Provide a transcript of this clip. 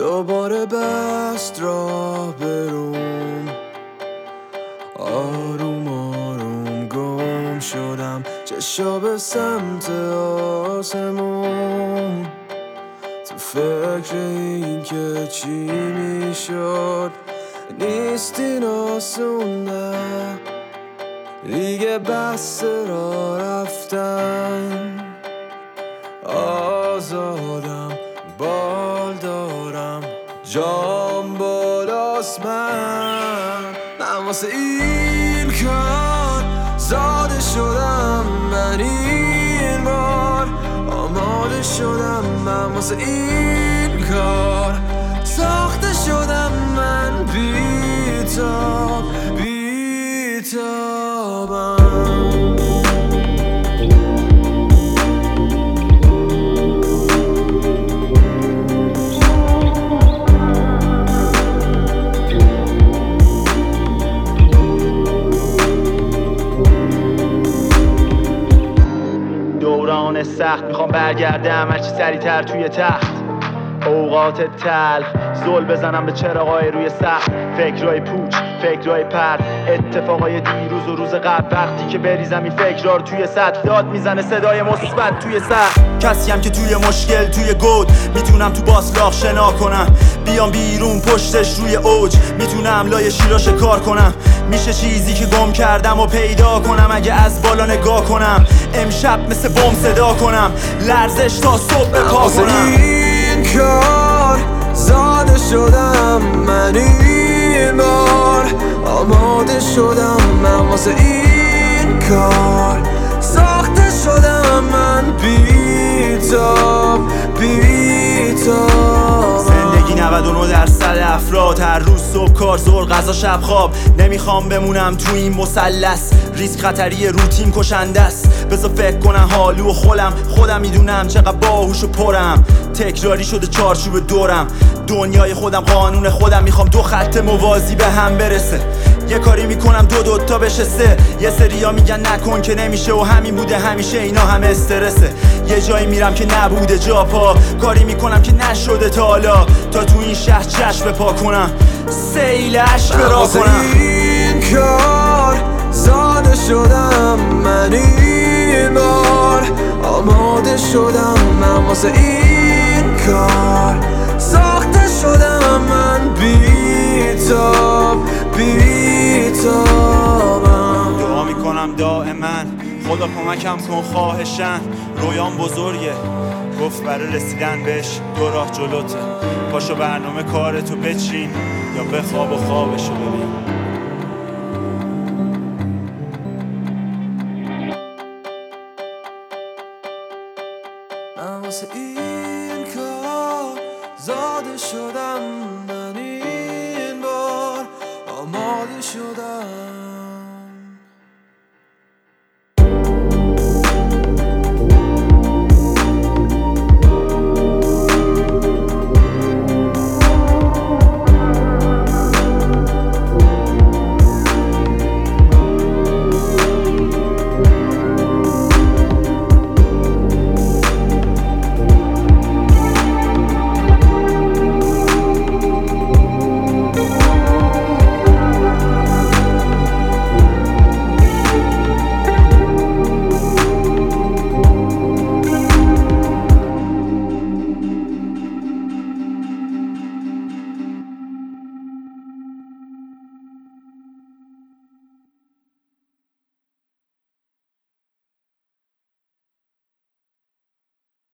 دوباره بست راه بروم، آروم آروم گم شدم، چشا به سمت آسمون، تو فکر این که چی میشد. نیست این آسون نه، دیگه بس را رفتن. آزادم، بال دارم، جام بالاست. من واسه این کار زاده شدم، من این بار آماده شدم. من واسه این کار ساخته شدم، من بی‌تاب بی‌تابم. دوران سخت میخوام برگردم هرچی سریعتر توی تخت. اوقات تلخ زل بزنم به چراغای روی سقف. فکرای پوچ، فکرای پرت، اتفاقای دیروز و روز قبل. وقتی که بریزم این فکرها رو توی سطح، داد میزنه صدای مثبت توی سقف. کسیم که توی مشکل، توی گود میتونم تو باسلاخ شنا کنم. بیام بیرون پشتش روی اوج، میتونم لای شیرا شکار کنم. میشه چیزی که گم کردم و پیدا کنم اگه از بالا نگاه کنم. امشب مثل بم صدا کنم، لرزش تا صبح پا کنم. این کار زاده شدم، من این بار آماده شدم. من واسه این کار ساخته شدم، من بی‌تاب بی‌تابم. زندگی 99% افراد، هر روز صبح کار، ظهر غذا، شب خواب. نمیخوام بمونم تو این مثلث، ریسک خطری روتین کشنده است. بذار فکر کنم حالو و خودم میدونم چقدر باهوش و پرم. تکراری شده چارچوب دورم، دنیای خودم، قانون خودم. میخوام دو خط موازی به هم برسه، یه کاری میکنم دو تا بشه سه. یه سریا میگن نکن که نمیشه و همین بوده همیشه، اینا همه استرسه. یه جایی میرم که نبوده جا پا، کاری میکنم که نشده تا حالا. تا تو این شهر چشم پا کنم، سیل عشق را کنم. این کار زاده شدم، من این بار آماده شدم. من واسه این کار ساخته شدم، من بی‌تاب بی‌تابم. دعا میکنم دائما خدا کمکم کن خواهشن. رویام بزرگه، گفت برای رسیدن بهش 2 راه جلوته. پاشو برنامه کارتو بچین یا بخواب و خوابشو ببین. من واسه این کار زاده شدم،